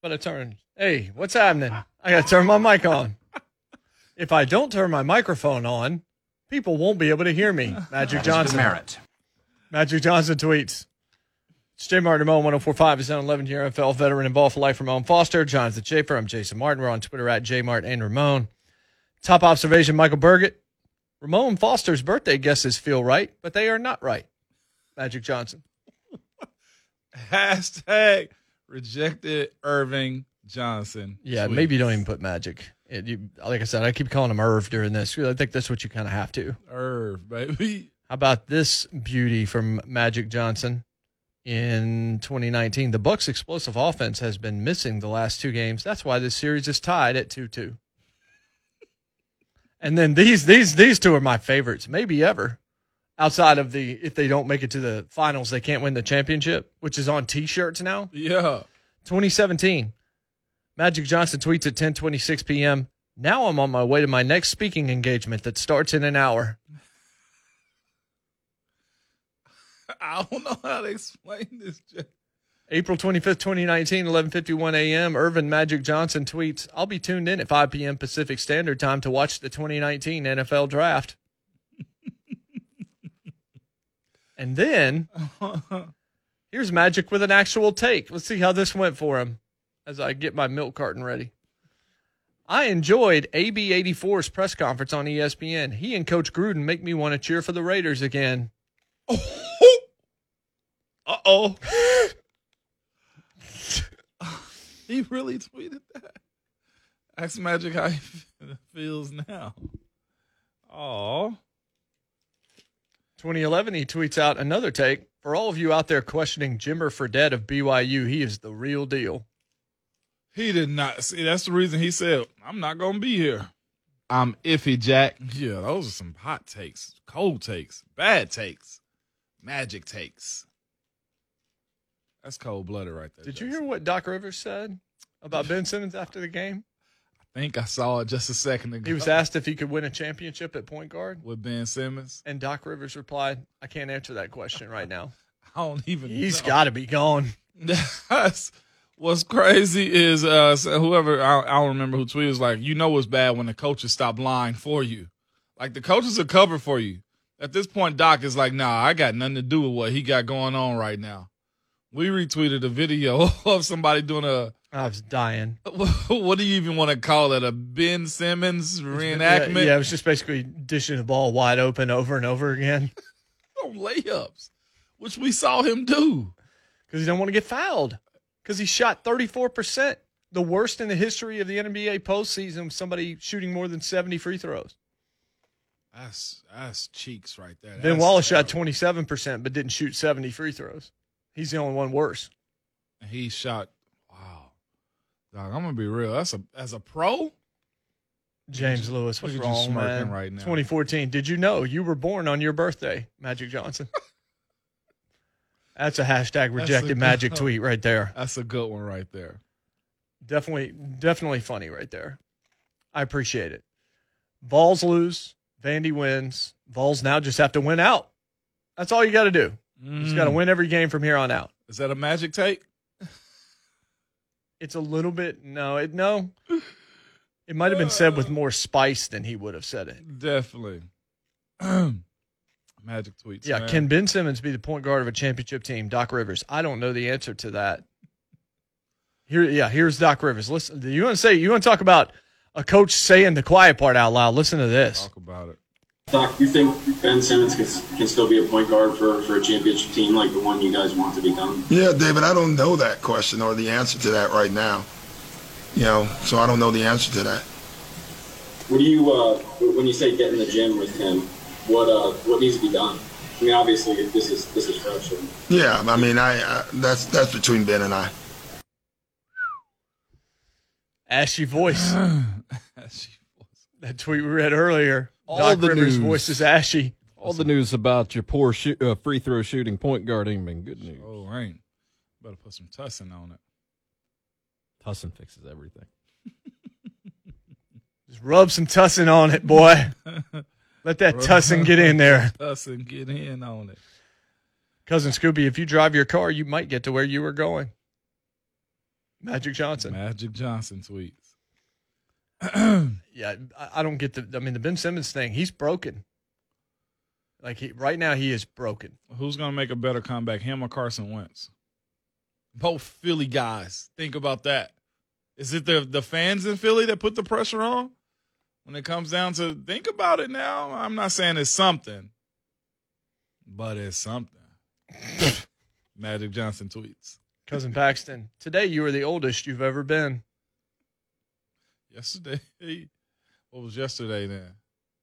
But I turn. Hey, what's happening? I got to turn my mic on. If I don't turn my microphone on, people won't be able to hear me. Magic Johnson. Demerit. Magic Johnson tweets. It's J. Martin Ramon, 1045, his own 11-year NFL veteran and ball for life, Ramon Foster. Jonathan Schaefer. I'm Jason Martin. We're on Twitter at JMart and Ramon. Top observation, Michael Burgett. Ramon Foster's birthday guesses feel right, but they are not right. Magic Johnson. Hashtag rejected Irving Johnson. Yeah, tweets. maybe you don't even put Magic. Like I said, I keep calling him Irv during this. I think that's what you kind of have to. Irv, baby. How about this beauty from Magic Johnson? In 2019, the Bucs' explosive offense has been missing the last two games. That's why this series is tied at 2-2. And then these two are my favorites, maybe ever. Outside of if they don't make it to the finals, they can't win the championship, which is on T-shirts now. Yeah. 2017, Magic Johnson tweets at 10:26 p.m. Now I'm on my way to my next speaking engagement that starts in an hour. I don't know how to explain this. April 25th, 2019, 11:51 a.m. Irvin Magic Johnson tweets, I'll be tuned in at 5 p.m. Pacific Standard Time to watch the 2019 NFL Draft. And then, here's Magic with an actual take. Let's see how this went for him as I get my milk carton ready. I enjoyed AB84's press conference on ESPN. He and Coach Gruden make me want to cheer for the Raiders again. Uh-oh. He really tweeted that. Ask Magic how he feels now. Oh. 2011, he tweets out another take. For all of you out there questioning Jimmer Fredette of BYU, he is the real deal. He did not. See, that's the reason he said, I'm not going to be here. I'm iffy, Jack. Yeah, those are some hot takes, cold takes, bad takes, Magic takes. That's cold-blooded right there. Did you hear what Doc Rivers said about Ben Simmons after the game? I think I saw it just a second ago. He was asked if he could win a championship at point guard. With Ben Simmons? And Doc Rivers replied, I can't answer that question right now. I don't even He's got to be gone. What's crazy is whoever, I don't remember who tweeted, was like, you know it's bad when the coaches stop lying for you. Like, the coaches are covered for you. At this point, Doc is like, nah, I got nothing to do with what he got going on right now. We retweeted a video of somebody doing I was dying. What do you even want to call it? A Ben Simmons reenactment? Yeah, it was just basically dishing the ball wide open over and over again. No layups, which we saw him do. Because he don't want to get fouled. Because he shot 34%, the worst in the history of the NBA postseason, somebody shooting more than 70 free throws. That's cheeks right there. Ben Wallace shot 27%, but didn't shoot 70 free throws. He's the only one worse. He shot. Wow, dog, I'm gonna be real. As a pro, James Lewis, what's wrong, man? Right now. 2014. Did you know you were born on your birthday, Magic Johnson? That's a hashtag rejected Magic tweet right there. That's a good one right there. Definitely funny right there. I appreciate it. Vols lose. Vandy wins. Vols now just have to win out. That's all you got to do. You just got to win every game from here on out. Is that a Magic take? It's a little bit. No. It might have been said with more spice than he would have said it. Definitely. Magic tweets. Yeah, man. Can Ben Simmons be the point guard of a championship team? Doc Rivers. I don't know the answer to that. Here's Doc Rivers. Listen, you want to talk about a coach saying the quiet part out loud? Listen to this. Talk about it. Doc, you think Ben Simmons can still be a point guard for a championship team like the one you guys want to become? Yeah, David, I don't know that question or the answer to that right now. So I don't know the answer to that. What do you when you say get in the gym with him? What needs to be done? I mean, obviously this is fresh. Yeah, I mean, that's between Ben and I. Ashy voice. That tweet we read earlier. All Doc the Rivers' news. voice is ashy. All the news about your poor free throw shooting point guard ain't been good news. Oh, ain't. Better put some tussin on it. Tussin fixes everything. Just rub some tussin on it, boy. Let that tussin get in there. Tussin get in on it. Cousin Scooby, if you drive your car, you might get to where you were going. Magic Johnson. Magic Johnson tweets. Yeah, I don't get the Ben Simmons thing. He's broken. Like right now, he is broken. Who's going to make a better comeback, him or Carson Wentz? Both Philly guys. Think about that. Is it the fans in Philly that put the pressure on? When it comes down to think about it now, I'm not saying it's something, but it's something. Magic Johnson tweets. Cousin Paxton, today you were the oldest you've ever been. Yesterday? What was yesterday then?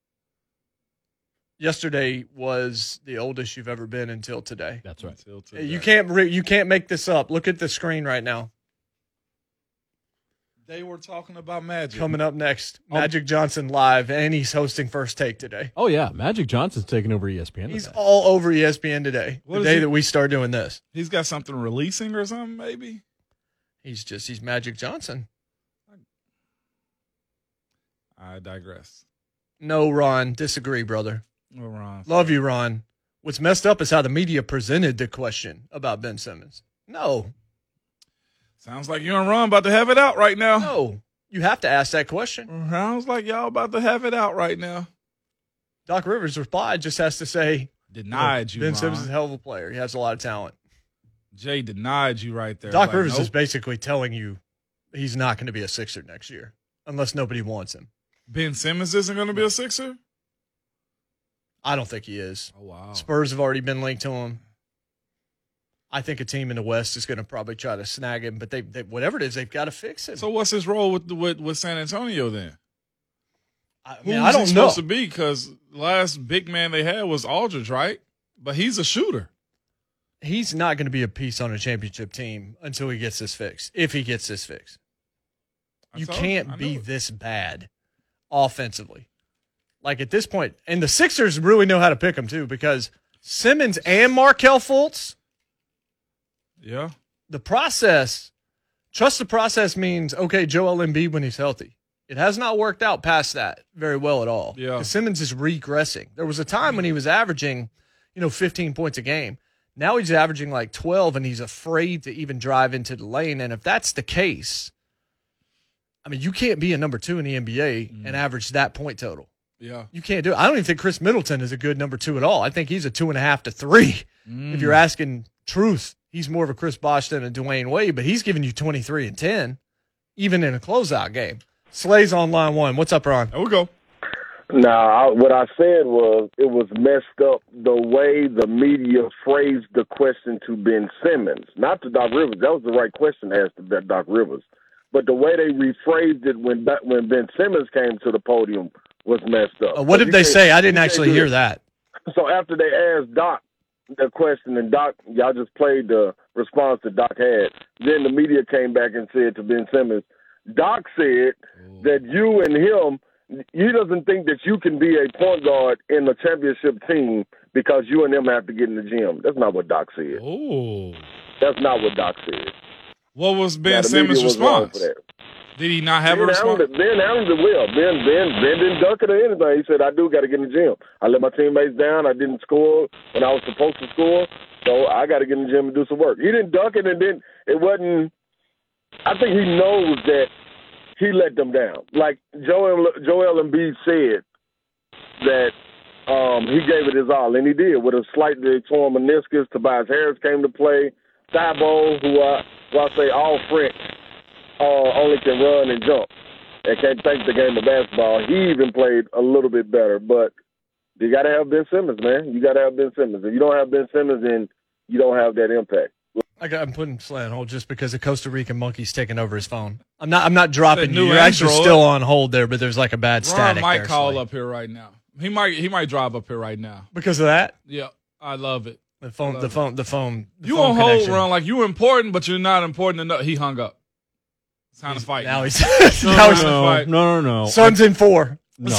Yesterday was the oldest you've ever been until today. That's right. Until today. You can't make this up. Look at the screen right now. They were talking about Magic. Coming up next, Magic Johnson live, and he's hosting First Take today. Oh, yeah. Magic Johnson's taking over ESPN. He's today. all over ESPN today. What The is day he- that we start doing this. He's got something releasing or something, maybe? He's Magic Johnson. I digress. No, Ron, disagree, brother. Well, Ron. Love you, Ron. What's messed up is how the media presented the question about Ben Simmons. No, Sounds like you and Ron about to have it out right now. no. You have to ask that question. Sounds like y'all about to have it out right now. Doc Rivers' reply just has to say, Denied you, Ben Ron. Simmons is a hell of a player. He has a lot of talent. Jay denied you right there. Doc Like, Rivers nope. is basically telling you he's not going to be a Sixer next year unless nobody wants him. Ben Simmons isn't going to be a Sixer? I don't think he is. Oh, wow. Spurs have already been linked to him. I think a team in the West is going to probably try to snag him, but they whatever it is, they've got to fix him. So what's his role with San Antonio then? I Who mean, was I don't he know. supposed to be? Because last big man they had was Aldridge, right? But he's a shooter. He's not going to be a piece on a championship team until he gets this fixed. If he gets this fixed, I you told can't I be knew it. this bad offensively. Like at this point, and the Sixers really know how to pick him too, because Simmons and Markelle Fultz. Yeah. The process, trust the process means, okay, Joel Embiid when he's healthy. It has not worked out past that very well at all. Yeah. 'Cause Simmons is regressing. There was a time when he was averaging, 15 points a game. Now he's averaging like 12, and he's afraid to even drive into the lane. And if that's the case, I mean, you can't be a number 2 in the NBA and average that point total. Yeah. You can't do it. I don't even think Chris Middleton is a good number 2 at all. I think he's a 2.5 to 3. If you're asking truth, he's more of a Chris Bosh than a Dwayne Wade, but he's giving you 23 and 10, even in a closeout game. Slay's on line 1. What's up, Ron? There we go. Now, what I said was it was messed up the way the media phrased the question to Ben Simmons, not to Doc Rivers. That was the right question asked to Doc Rivers. But the way they rephrased it when Ben Simmons came to the podium was messed up. What did they say? I didn't you can't actually do hear it. that. So after they asked Doc the question, and Doc, y'all just played the response that Doc had, then the media came back and said to Ben Simmons, Doc said that you and him, he doesn't think that you can be a point guard in a championship team because you and him have to get in the gym. That's not what Doc said. Oh. That's not what Doc said. What was Now, Ben the media Simmons' was wrong response? for that. Did he not have a Ben response? handled it well. Ben didn't duck it or anything. He said, I do got to get in the gym. I let my teammates down. I didn't score when I was supposed to score, so I got to get in the gym and do some work. He didn't duck it, and then it wasn't – I think he knows that he let them down. Like Joel Embiid said that he gave it his all, and he did. With a slightly torn meniscus, Tobias Harris came to play. Thibault, who I say all French, only can run and jump and can't take the game of basketball. He even played a little bit better, but you got to have Ben Simmons, man. You got to have Ben Simmons. If you don't have Ben Simmons, then you don't have that impact. I'm putting Slay on hold just because the Costa Rican monkey's taking over his phone. I'm not dropping That you. new You're actually Android. still on hold there, but there's like a bad Ron static might there, call Slay. up here right now. He might drive up here right now. Because of that. Yeah, I love it. The phone. You on hold, Ron, like you important, but you're not important enough. He hung up. It's time to fight. Now he's No, now he's no. fight. No. Suns in 4. No.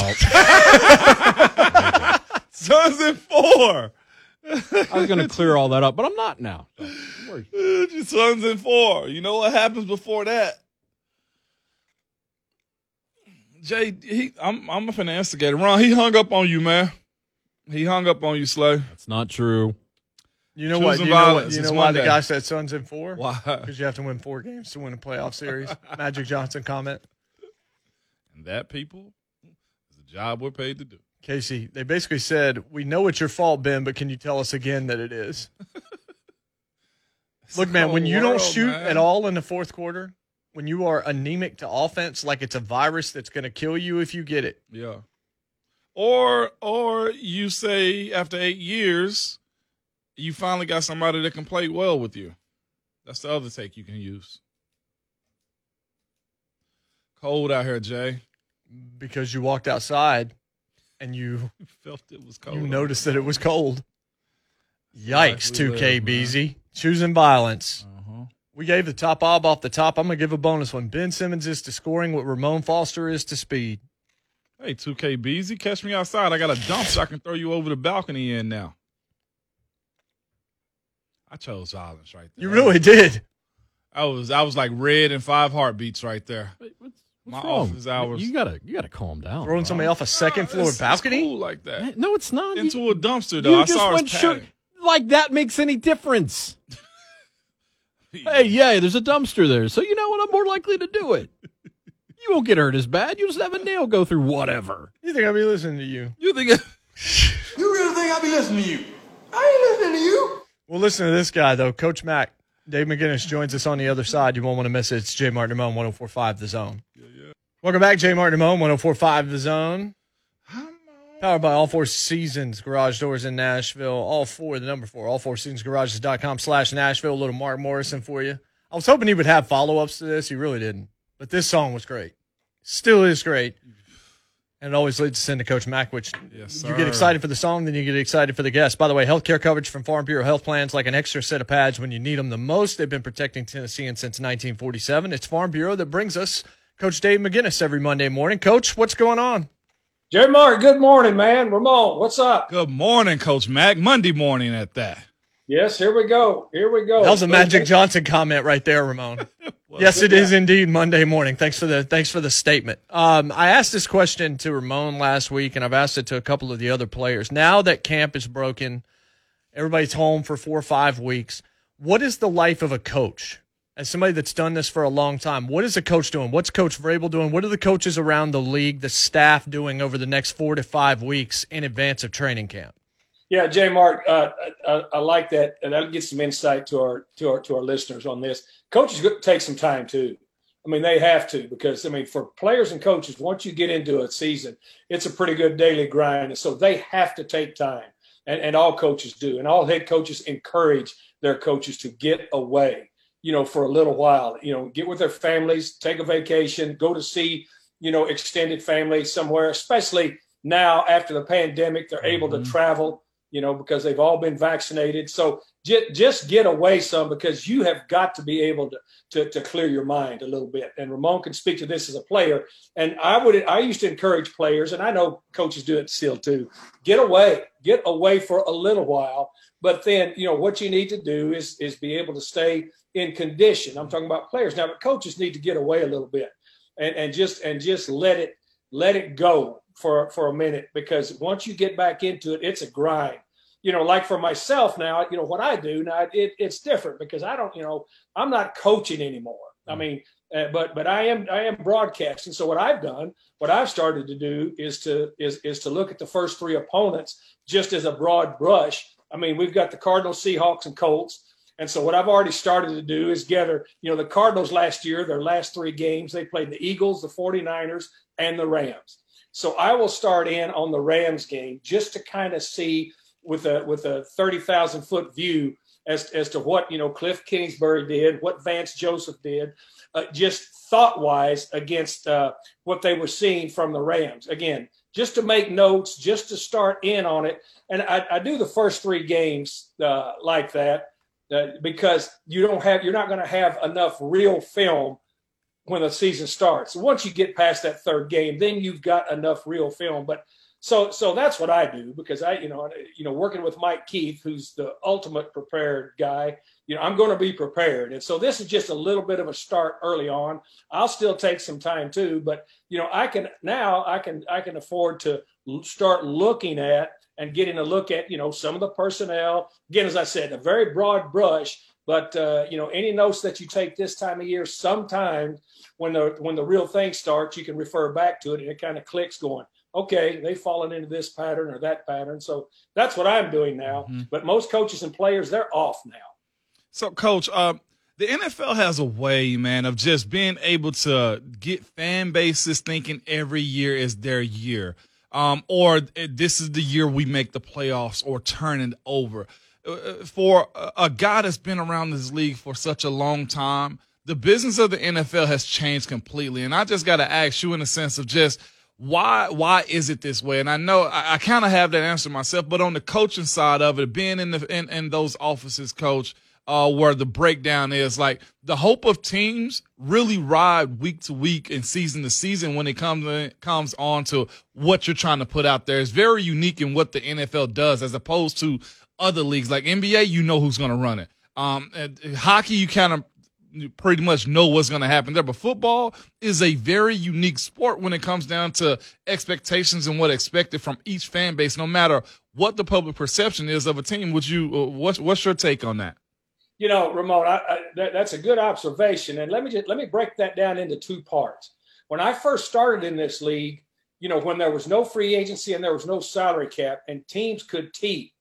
Suns in 4. I was going to clear all that up, but I'm not now. So, don't worry. Suns in 4. You know what happens before that? Jay, I'm a finna instigator. Ron, he hung up on you, man. He hung up on you, Slay. That's not true. You know what? Choosing You know, violence you is know why the Monday. guy said Suns in 4? Why? Because you have to win 4 games to win a playoff series. Magic Johnson comment. And that, people, is a job we're paid to do. Casey, they basically said, we know it's your fault, Ben, but can you tell us again that it is? Look, man, when you don't shoot at all in the fourth quarter, when you are anemic to offense, like it's a virus that's going to kill you if you get it. Yeah. Or you say after 8 years, you finally got somebody that can play well with you. That's the other take you can use. Cold out here, Jay. Because you walked outside and you Felt it was cold. noticed that it was cold. Yikes, we 2K live, Beezy. Choosing violence. Uh-huh. We gave the top ob off the top. I'm going to give a bonus one. Ben Simmons is to scoring what Ramon Foster is to speed. Hey, 2K Beezy, catch me outside. I got a dumpster I can throw you over the balcony in now. I chose violence right there. You really did. I was like red and 5 heartbeats right there. What's My wrong? office hours. You gotta calm down. Throwing Rob. somebody off a second floor It's balcony? cool like that. No, it's not. Into a dumpster, though. You I just saw went his shoot pattern. like that makes any difference. Hey, yeah, there's a dumpster there, so you know what? I'm more likely to do it. You won't get hurt as bad. You just have a nail go through whatever. You think I'll be listening to you? You think You really think I'll be listening to you? I ain't listening to you. Well, listen to this guy, though. Coach Mack, Dave McGinnis joins us on the other side. You won't want to miss it. It's Jay Martin Ramon, 104.5 The Zone. Welcome back, Jay Martin Ramon, 104.5 The Zone. Powered by All Four Seasons Garage Doors in Nashville. All four, the number 4, allfourseasonsgarages.com/Nashville. A little Mark Morrison for you. I was hoping he would have follow-ups to this. He really didn't. But this song was great. Still is great. And it always leads us into Coach Mack, which Yes, you get excited for the song, then you get excited for the guest. By the way, healthcare coverage from Farm Bureau Health Plans, like an extra set of pads when you need them the most. They've been protecting Tennesseans since 1947. It's Farm Bureau that brings us Coach Dave McGinnis every Monday morning. Coach, what's going on? Jerry Mark, good morning, man. Ramon, what's up? Good morning, Coach Mack. Monday morning at that. Yes, here we go. Here we go. That was a Magic Johnson comment right there, Ramon. Yes, it is indeed Monday morning. Thanks for the statement. I asked this question to Ramon last week, and I've asked it to a couple of the other players. Now that camp is broken, everybody's home for 4 or 5 weeks. What is the life of a coach? As somebody that's done this for a long time, what is a coach doing? What's Coach Vrabel doing? What are the coaches around the league, the staff doing over the next 4 to 5 weeks in advance of training camp? Yeah, Jay Mark, I like that, and that'll get some insight to our listeners on this. Coaches take some time too. I mean, they have to, because for players and coaches, once you get into a season, it's a pretty good daily grind, and so they have to take time, and all coaches do, and all head coaches encourage their coaches to get away, for a little while, get with their families, take a vacation, go to see, extended family somewhere, especially now after the pandemic, they're able to travel, because they've all been vaccinated. So just get away some, because you have got to be able to clear your mind a little bit. And Ramon can speak to this as a player. And I used to encourage players, and I know coaches do it still too, get away for a little while. But then, what you need to do is be able to stay in condition. I'm talking about players now, but coaches need to get away a little bit and just let it go for a minute, because once you get back into it, it's a grind. Like for myself now, what I do now, it's different, because I don't, I'm not coaching anymore. I mean, but I am broadcasting. So what I've started to do is to look at the first 3 opponents just as a broad brush. I mean, we've got the Cardinals, Seahawks, and Colts. And so what I've already started to do is gather, the Cardinals last year, their last 3 games, they played the Eagles, the 49ers, and the Rams. So I will start in on the Rams game just to kind of see with a 30,000-foot view as to what, Cliff Kingsbury did, what Vance Joseph did, just thought-wise against what they were seeing from the Rams. Again, just to make notes, just to start in on it. And I do the first 3 games like that because you're not going to have enough real film when the season starts. Once you get past that 3rd game, then you've got enough real film. But so that's what I do, because I working with Mike Keith, who's the ultimate prepared guy, I'm going to be prepared. And so this is just a little bit of a start early on. I'll still take some time too, but I can afford to start looking at and getting a look at, some of the personnel. Again, as I said, a very broad brush, but, any notes that you take this time of year, sometimes when the real thing starts, you can refer back to it and it kind of clicks going, okay, they've fallen into this pattern or that pattern. So that's what I'm doing now. Mm-hmm. But most coaches and players, they're off now. So, Coach, the NFL has a way, man, of just being able to get fan bases thinking every year is their year, or this is the year we make the playoffs or turn it over. For a guy that's been around this league for such a long time, the business of the NFL has changed completely. And I just got to ask you in a sense of just why is it this way? And I know I kind of have that answer myself, but on the coaching side of it, being in those offices, Coach, where the breakdown is like the hope of teams really ride week to week and season to season when it comes on to what you're trying to put out there. It's very unique in what the NFL does as opposed to other leagues like NBA. You know who's going to run it. Hockey, you kind of pretty much know what's going to happen there. But football is a very unique sport when it comes down to expectations and what expected from each fan base, no matter what the public perception is of a team. Would you? What's your take on that? Ramon, that's a good observation. And let me break that down into two parts. When I first started in this league, when there was no free agency and there was no salary cap and teams could keep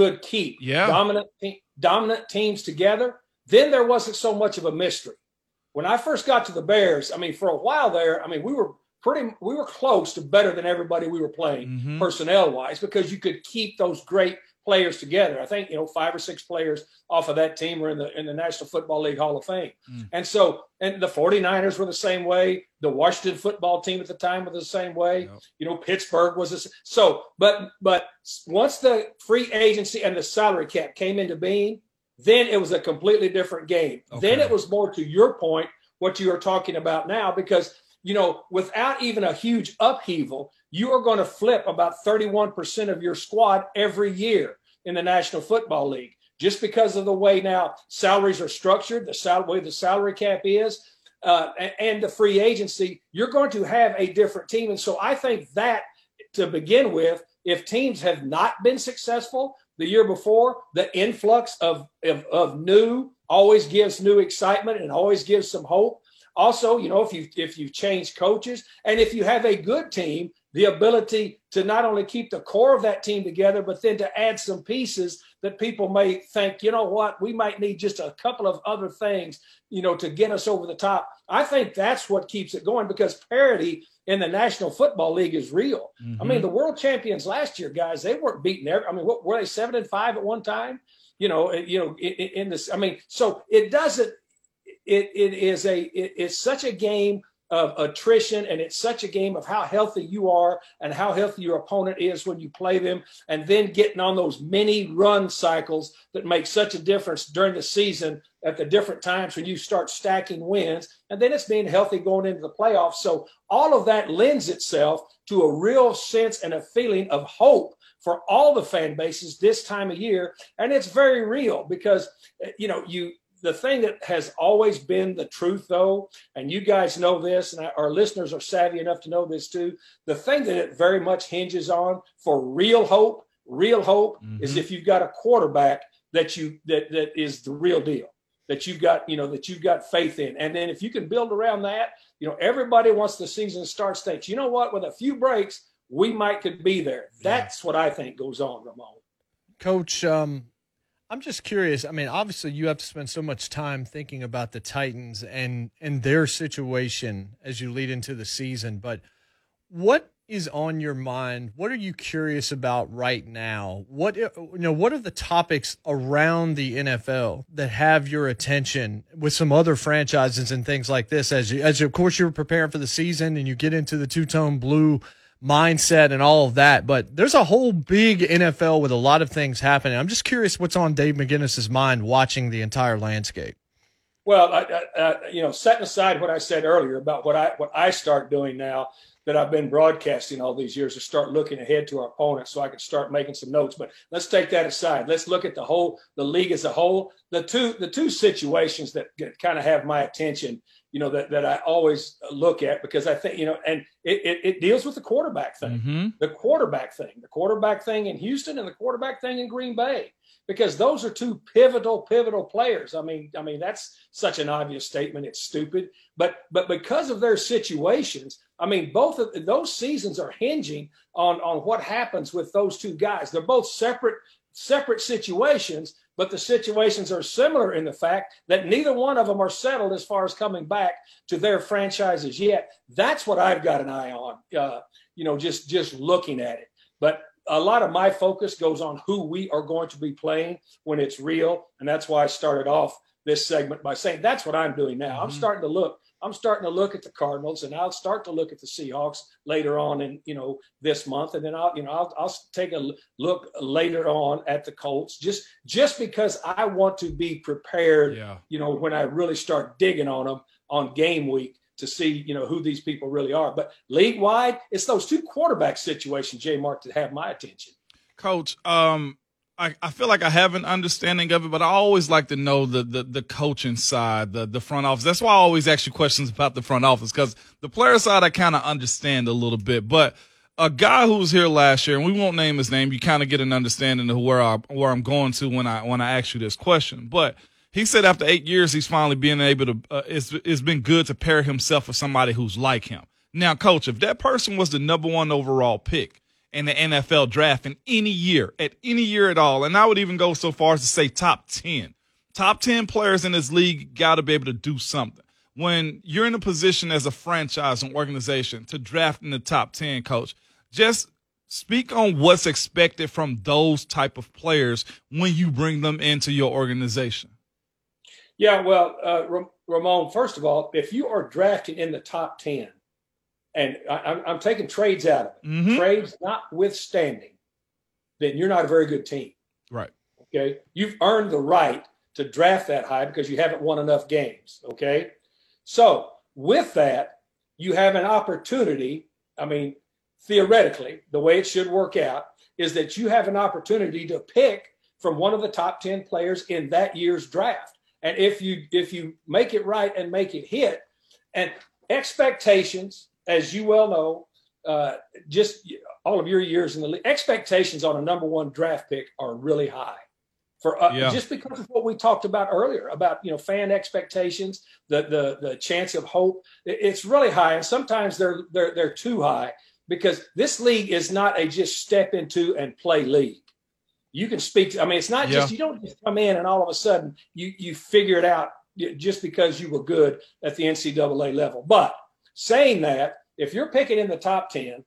dominant teams together, then there wasn't so much of a mystery. When I first got to the Bears, for a while there, we were close to better than everybody we were playing personnel wise, because you could keep those great players together. I think 5 or 6 players off of that team were in the National Football League Hall of Fame. And the 49ers were the same way. The Washington football team at the time was the same way. Yep. Pittsburgh was the so. But once the free agency and the salary cap came into being, then it was a completely different game. Okay. Then it was more to your point, what you are talking about now, because without even a huge upheaval, you are going to flip about 31% of your squad every year in the National Football League, just because of the way now salaries are structured, the way the salary cap is, and the free agency. You're going to have a different team. And so I think that, to begin with, if teams have not been successful the year before, the influx of new always gives new excitement and always gives some hope. Also, if you've changed coaches and if you have a good team, the ability to not only keep the core of that team together, but then to add some pieces that people may think, we might need just a couple of other things, to get us over the top. I think that's what keeps it going, because parity in the National Football League is real. Mm-hmm. The world champions last year, guys, they weren't beating what were they, 7-5 at one time? In this, so it doesn't. It's such a game of attrition, and it's such a game of how healthy you are and how healthy your opponent is when you play them, and then getting on those mini run cycles that make such a difference during the season at the different times when you start stacking wins, and then it's being healthy going into the playoffs. So all of that lends itself to a real sense and a feeling of hope for all the fan bases this time of year. And it's very real, because, the thing that has always been the truth, though, and you guys know this, and our listeners are savvy enough to know this too, the thing that it very much hinges on for real hope is if you've got a quarterback that is the real deal, that you've got faith in. And then if you can build around that, everybody once the season starts thinks, with a few breaks, we could be there. That's what I think goes on, Ramon. Coach, I'm just curious. Obviously you have to spend so much time thinking about the Titans and their situation as you lead into the season, but what is on your mind? What are you curious about right now? What are the topics around the NFL that have your attention with some other franchises and things like this as of course you're preparing for the season and you get into the two-tone blue mindset and all of that, but there's a whole big NFL with a lot of things happening. I'm just curious what's on Dave McGinnis's mind watching the entire landscape. Well, setting aside what I said earlier about what I start doing now that I've been broadcasting all these years, to start looking ahead to our opponents so I can start making some notes. But let's take that aside. Let's look at the league as a whole. The two situations that kind of have my attention that I always look at, because I think, and it deals with the quarterback thing, the quarterback thing in Houston and the quarterback thing in Green Bay, because those are two pivotal players. I mean, that's such an obvious statement. It's stupid, but because of their situations, I mean, both of those seasons are hinging on what happens with those two guys. They're both separate situations, but the situations are similar in the fact that neither one of them are settled as far as coming back to their franchises yet. That's what I've got an eye on, just looking at it. But a lot of my focus goes on who we are going to be playing when it's real. And that's why I started off this segment by saying that's what I'm doing now. I'm starting to look at the Cardinals, and I'll start to look at the Seahawks later on in, this month. And then I'll take a look later on at the Colts, just because I want to be prepared, when I really start digging on them on game week to see, who these people really are. But league wide, it's those two quarterback situations, J. Mark, that have my attention. Coach, I feel like I have an understanding of it, but I always like to know the coaching side, the front office. That's why I always ask you questions about the front office, because the player side I kind of understand a little bit. But a guy who was here last year, and we won't name his name, you kind of get an understanding of where I'm going to when I ask you this question. But he said after 8 years, he's finally being able to. It's been good to pair himself with somebody who's like him. Now, Coach, if that person was the number 1 overall pick in the NFL draft in any year at all, and I would even go so far as to say top 10 players in this league got to be able to do something. When you're in a position as a franchise and organization to draft in the top 10, Coach, just speak on what's expected from those type of players when you bring them into your organization. Yeah, well, Ramon, first of all, if you are drafting in the top 10, and I'm taking trades out of it, trades notwithstanding, then you're not a very good team. Right. Okay. You've earned the right to draft that high because you haven't won enough games. Okay. So with that, you have an opportunity. I mean, theoretically, the way it should work out is that you have an opportunity to pick from one of the top 10 players in that year's draft. And if you make it right and make it hit, and expectations, as you well know, just all of your years in the league, expectations on a number 1 draft pick are really high for just because of what we talked about earlier about, fan expectations, the chance of hope. It's really high. And sometimes they're too high, because this league is not a just step into and play league. You can speak. It's not just, you don't just come in and all of a sudden you figure it out just because you were good at the NCAA level. But saying that, if you're picking in the top 10,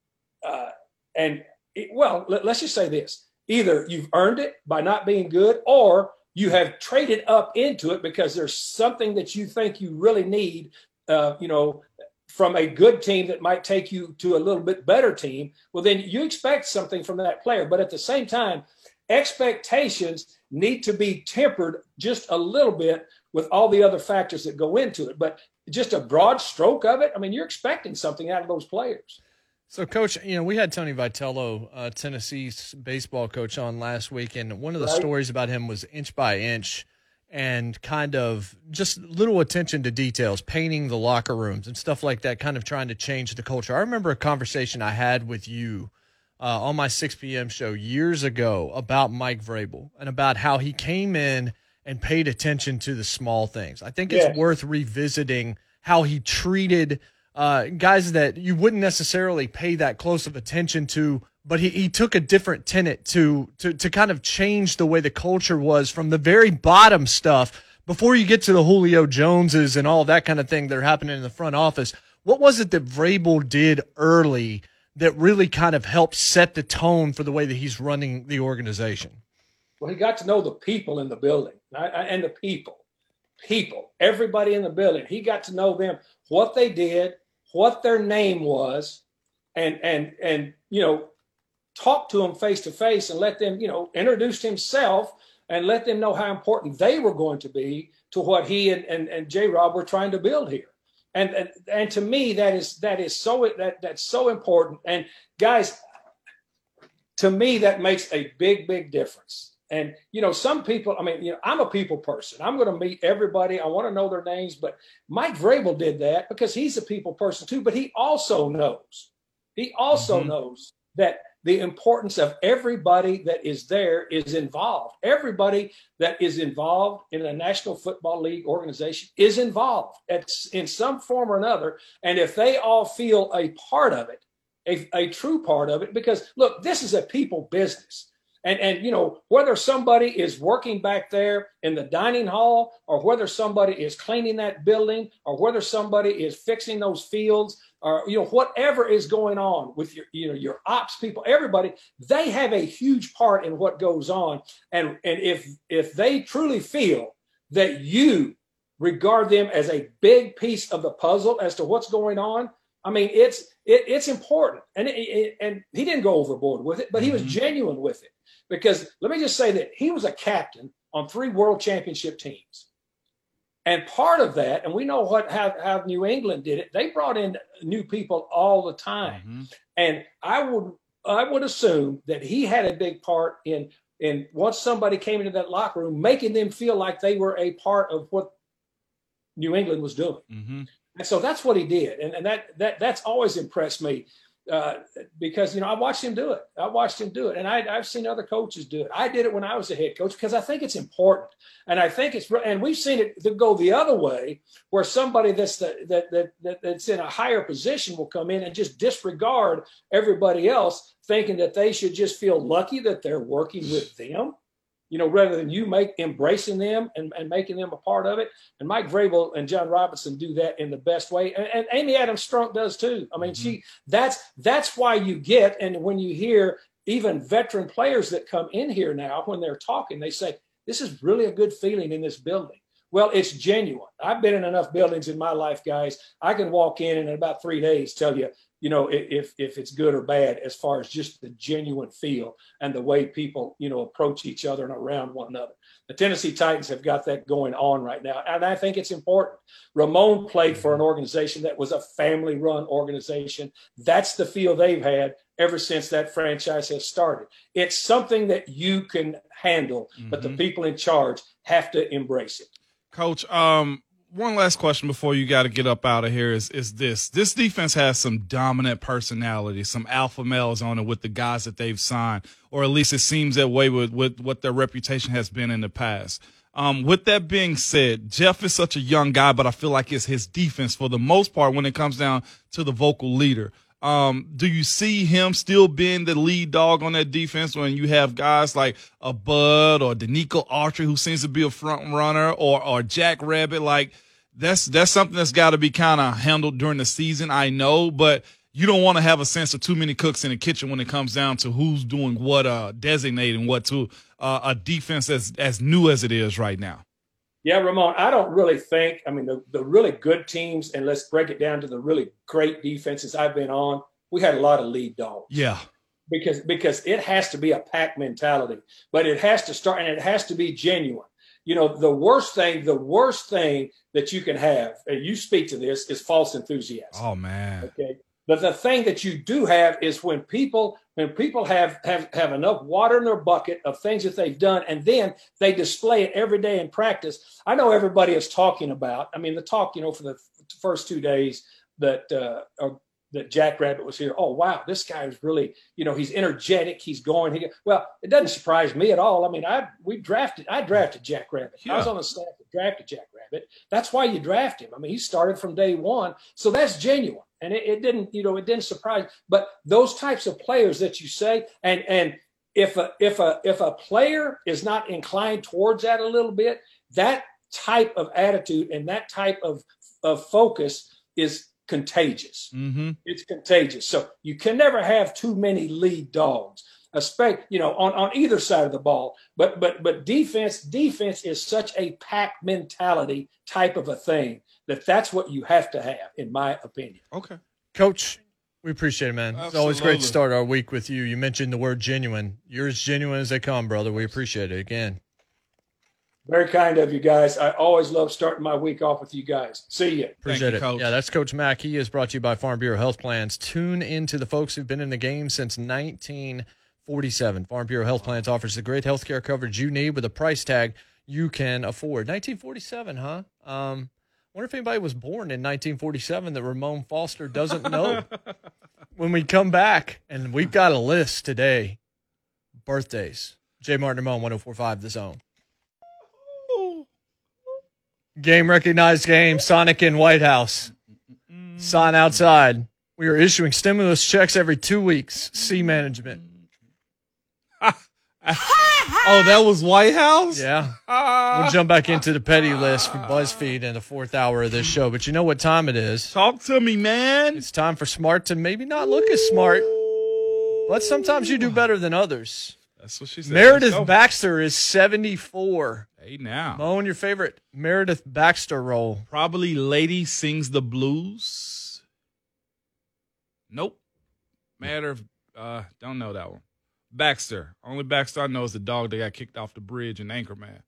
let's just say this: either you've earned it by not being good, or you have traded up into it because there's something that you think you really need, from a good team that might take you to a little bit better team. Well, then you expect something from that player. But at the same time, expectations need to be tempered just a little bit with all the other factors that go into it. But just a broad stroke of it, you're expecting something out of those players. So, Coach, we had Tony Vitello, Tennessee's baseball coach, on last week, and one of the stories about him was inch by inch and kind of just little attention to details, painting the locker rooms and stuff like that, kind of trying to change the culture. I remember a conversation I had with you on my 6 p.m. show years ago about Mike Vrabel and about how he came in and paid attention to the small things. I think it's worth revisiting how he treated guys that you wouldn't necessarily pay that close of attention to, but he took a different tenet to kind of change the way the culture was from the very bottom stuff before you get to the Julio Joneses and all that kind of thing that are happening in the front office. What was it that Vrabel did early that really kind of helped set the tone for the way that he's running the organization? Well, he got to know the people in the building, and the people, everybody in the building. He got to know them, what they did, what their name was, and talk to them face to face and let them, introduce himself and let them know how important they were going to be to what he and J-Rob were trying to build here. And to me, that's so important. And guys, to me, that makes a big, big difference. And, you know, some people, I mean, you know, I'm a people person. I'm going to meet everybody. I want to know their names. But Mike Vrabel did that because he's a people person too. But he also knows that the importance of everybody that is there is involved. Everybody that is involved in a National Football League organization is involved in some form or another. And if they all feel a part of it, a true part of it, because look, this is a people business. And you know, whether somebody is working back there in the dining hall, or whether somebody is cleaning that building, or whether somebody is fixing those fields, or, you know, whatever is going on with your ops people, everybody, they have a huge part in what goes on. And if they truly feel that you regard them as a big piece of the puzzle as to what's going on, I mean, it's important. And he didn't go overboard with it, but he was genuine with it. Because let me just say that he was a captain on 3 world championship teams. And part of that, and we know how New England did it, they brought in new people all the time. And I would assume that he had a big part in once somebody came into that locker room, making them feel like they were a part of what New England was doing. And so that's what he did. And that's always impressed me. Because, you know, I watched him do it. And I've seen other coaches do it. I did it when I was a head coach because I think it's important. And I think and we've seen it go the other way, where somebody that's in a higher position will come in and just disregard everybody else, thinking that they should just feel lucky that they're working with them, you know, rather than you embracing them and making them a part of it. And Mike Vrabel and John Robinson do that in the best way. And Amy Adams Strunk does too. I mean, that's why you get, and when you hear even veteran players that come in here now, when they're talking, they say, this is really a good feeling in this building. Well, it's genuine. I've been in enough buildings in my life, guys. I can walk in and in about 3 days tell you, you know, if it's good or bad, as far as just the genuine feel and the way people, you know, approach each other and around one another. The Tennessee Titans have got that going on right now, and I think it's important. Ramon played for an organization that was a family-run organization. That's the feel they've had ever since that franchise has started. It's something that you can handle, but the people in charge have to embrace it. Coach, one last question before you got to get up out of here is this. This defense has some dominant personality, some alpha males on it with the guys that they've signed, or at least it seems that way with what their reputation has been in the past. With that being said, Jeff is such a young guy, but I feel like it's his defense for the most part when it comes down to the vocal leader. Do you see him still being the lead dog on that defense when you have guys like a Bud or Danico Autry, who seems to be a front runner, or Jack Rabbit? Like that's something that's got to be kind of handled during the season, I know, but you don't want to have a sense of too many cooks in the kitchen when it comes down to who's doing what, designating what to a defense as new as it is right now. Yeah, Ramon, I don't really think, I mean, the really good teams, and let's break it down to the really great defenses I've been on, we had a lot of lead dogs. Yeah. Because it has to be a pack mentality, but it has to start, and it has to be genuine. You know, the worst thing that you can have, and you speak to this, is false enthusiasm. Oh, man. Okay. But the thing that you do have is when people have enough water in their bucket of things that they've done, and then they display it every day in practice. I know everybody is talking about, I mean, the talk, you know, for the first 2 days that Jack Rabbit was here. Oh, wow, this guy is really, you know, he's energetic. He's going. Well, it doesn't surprise me at all. I mean, I drafted Jack Rabbit. Yeah. I was on the staff that drafted Jack Rabbit. That's why you draft him. I mean, he started from day one. So that's genuine. And it didn't surprise. But those types of players that you say, and if a player is not inclined towards that a little bit, that type of attitude and that type of focus is contagious. It's contagious. So you can never have too many lead dogs, especially, you know, on either side of the ball. But defense is such a pack mentality type of a thing that's what you have to have, in my opinion. Okay. Coach, we appreciate it, man. Absolutely. It's always great to start our week with you. You mentioned the word genuine. You're as genuine as they come, brother. We appreciate it again. Very kind of you guys. I always love starting my week off with you guys. See you. Appreciate it. Coach. Yeah, that's Coach Mack. He is brought to you by Farm Bureau Health Plans. Tune into the folks who've been in the game since 19 1947. Farm Bureau Health Plans offers the great health care coverage you need with a price tag you can afford. 1947, huh? Wonder if anybody was born in 1947 that Ramon Foster doesn't know. When we come back, and we've got a list today. Birthdays. J. Martin Ramon, 104.5 The Zone. Game recognized game. Sonic in White House. Sign outside. We are issuing stimulus checks every 2 weeks. See management. Oh, that was White House? Yeah. We'll jump back into the petty list for BuzzFeed in the fourth hour of this show. But you know what time it is. Talk to me, man. It's time for Smart to maybe not look as smart, but sometimes you do better than others. That's what she said. Meredith Baxter is 74. Hey, now. Moan, your favorite Meredith Baxter role? Probably Lady Sings the Blues. Nope. Matter of, don't know that one. Baxter. Only Baxter I know is the dog that got kicked off the bridge in Anchorman.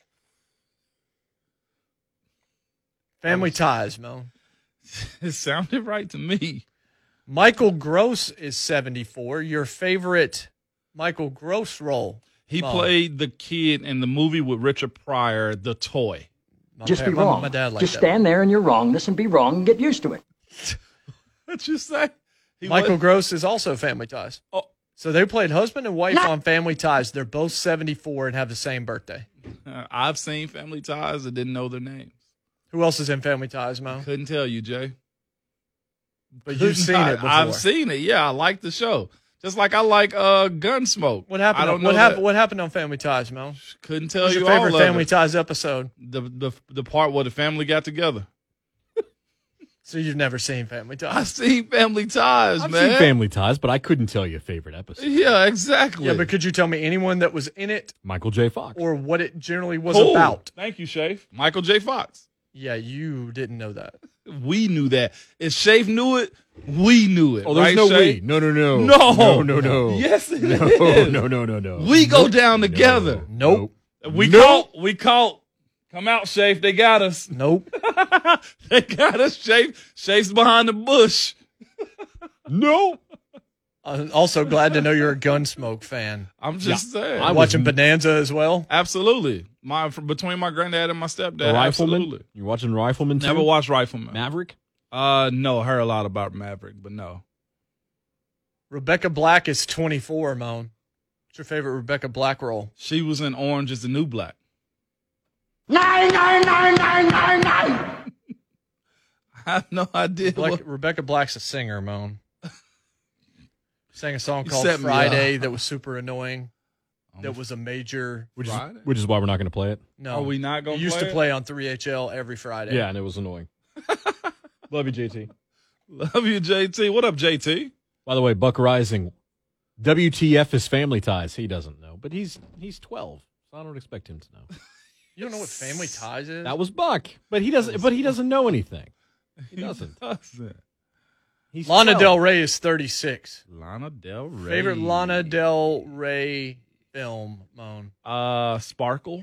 Family Ties, Moan. It sounded right to me. Michael Gross is 74. Your favorite Michael Gross role? He played the kid in the movie with Richard Pryor, The Toy. Just be wrong. My dad liked Just that stand there in your wrongness and be wrong and get used to it. What'd you say? Michael Gross is also Family Ties. Oh. So they played husband and wife on Family Ties. They're both 74 and have the same birthday. I've seen Family Ties and didn't know their names. Who else is in Family Ties, Mo? Couldn't tell you, Jay. But you've seen it before. I've seen it. Yeah, I like the show. Just like I like Gunsmoke. What happened? I don't know what happened on Family Ties, Mo? Couldn't tell What's you your favorite all of Family it. Ties episode? The part where the family got together. So you've never seen Family Ties? I've seen Family Ties, I've man. seen Family Ties, but I couldn't tell you a favorite episode. Yeah, exactly. Yeah, but could you tell me anyone that was in it Michael J. Fox. or what it generally was Cool. about? Thank you, Shafe. Michael J. Fox. Yeah, you didn't know that. We knew that. If Shafe knew it, we knew it. Oh, there's right, no Shafe? we. No. No. Yes, it is. No. We go down together. Nope. We caught. Come out, Shafe. They got us. Nope. They got us, Shafe. Shafe's behind the bush. No. I'm also glad to know you're a Gunsmoke fan. I'm just saying. I'm watching Bonanza as well. Absolutely. Between my granddad and my stepdad. The Rifleman. Absolutely. You're watching Rifleman too? Never watched Rifleman. Maverick? No, heard a lot about Maverick, but no. Rebecca Black is 24, Moan. What's your favorite Rebecca Black role? She was in Orange is the New Black. 9999999. I have no idea. Rebecca Black's a singer, Moan. Sang a song You called set me Friday up. that was super annoying. That was a major. Which Friday? is why we're not going to play it. No, Are we not going it to used play to it? play on 3HL every Friday. Yeah, and it was annoying. Love you, JT. Love you, JT. What up, JT? By the way, Buck Rising, WTF is Family Ties. He doesn't know, but he's 12, so I don't expect him to know. You don't know what Family Ties is? That was Buck, but he doesn't. But he doesn't know anything. He doesn't. He's Lana 12. Del Rey is 36. Lana Del Rey. Favorite Lana Del Rey film, Moan? Sparkle.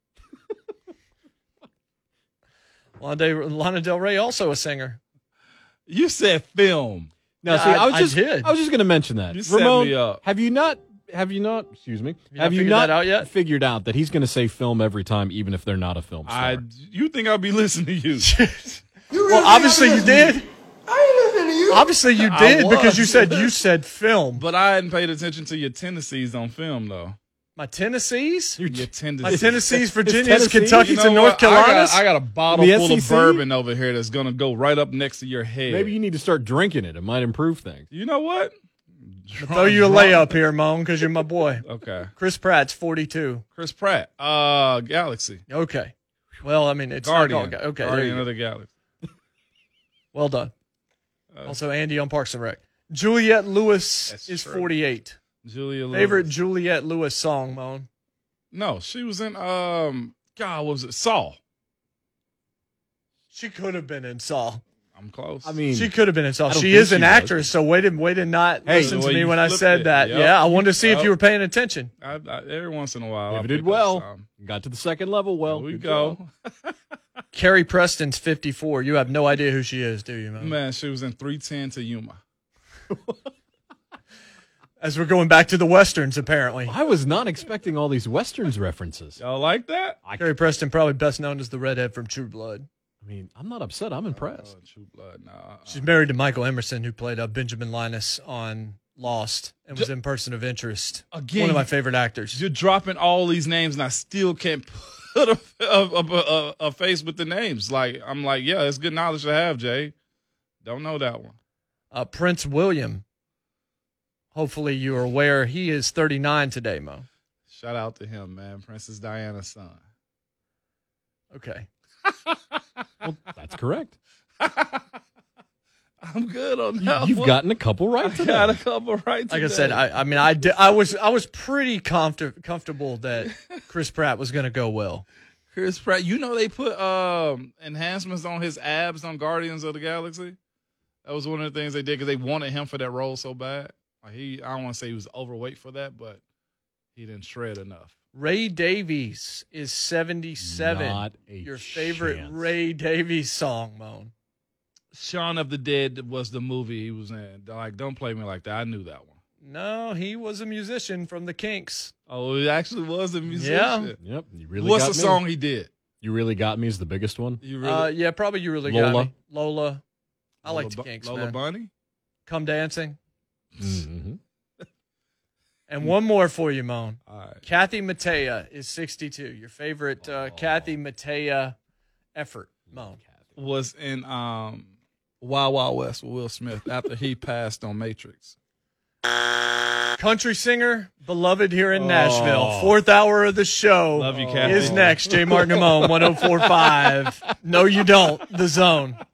Lana Del Rey also a singer. You said film. Now, Yeah, see, I I was did. just going to mention that. You set Ramon, me up. have you not? Excuse me. Have you not figured that out yet? Figured out that he's going to say film every time, even if they're not a film star. You think I'll be listening to you? Well, obviously you did. I ain't listening to you. Obviously you I did was. because you said film. But I hadn't paid attention to your tendencies on film, though. My Tennessees? Your My tendencies. Tennessees, Virginias, Tennessee? Kentuckys, You know and North what? Carolinas? I got a bottle The full of SEC? bourbon over here that's going to go right up next to your head. Maybe you need to start drinking it. It might improve things. You know what? Throw you a layup here, Moan, because you're my boy. Okay. Chris Pratt's 42. Chris Pratt. Galaxy. Okay. Well, I mean, it's Guardian. not all, okay. there Guardian you of go. the Galaxy. Well done. Also, Andy on Parks and Rec. Juliette Lewis That's is true. 48. Julia Lewis. Favorite Juliette Lewis song, Moan? No, she was in God, what was it? Saw. She could have been in Saw. I'm close. I mean, She could have been in Saw. I don't She think is an she was. actress, so way to not listen the to way me you when I flipped said it. that. Yep. Yeah, I wanted to see if Yep. you were paying attention. I every once in a while. if I it did pick up well, some. got to the second level. Well, There we good go. job. Carrie Preston's 54. You have no idea who she is, do you, man? Man, she was in 310 to Yuma. As we're going back to the Westerns, apparently. I was not expecting all these Westerns references. Y'all like that? Carrie Preston, probably best known as the redhead from True Blood. I mean, I'm not upset. I'm impressed. True Blood, nah. She's married to Michael Emerson, who played Benjamin Linus on Lost and was in Person of Interest. Again, one of my favorite actors. You're dropping all these names, and I still can't put a face with the names. Like, I'm like, yeah, it's good knowledge to have, Jay. Don't know that one. Prince William. Hopefully you are aware he is 39 today, Mo. Shout out to him, man. Princess Diana's son. Okay. Well, that's correct. I'm good on that. You've gotten a couple right today. Got a couple right today. Like I said, I was pretty comfortable that Chris Pratt was going to go well. Chris Pratt, you know they put enhancements on his abs on Guardians of the Galaxy. That was one of the things they did because they wanted him for that role so bad. Like I don't want to say he was overweight for that, but he didn't shred enough. Ray Davies is 77. Not a Your favorite chance. Ray Davies song, Moan. Shaun of the Dead was the movie he was in. Like, don't play me like that. I knew that one. No, he was a musician from the Kinks. Oh, he actually was a musician. Yeah. Yep. You really What's got the me. song he did? You Really Got Me is the biggest one. You really, Yeah, probably You Really Lola. Got Me. Lola. I like the Lola Kinks, Lola man. Bunny? Come Dancing. Mm-hmm. And one more for you, Moan. All right. Kathy Mattea is 62. Your favorite Kathy Mattea effort, Moan. Was in Wild Wild West with Will Smith after he passed on Matrix. Country singer, beloved here in Nashville. Fourth hour of the show. Love you, Kathy. Is next. J. Martin and Moan, 104.5. No, you don't. The Zone.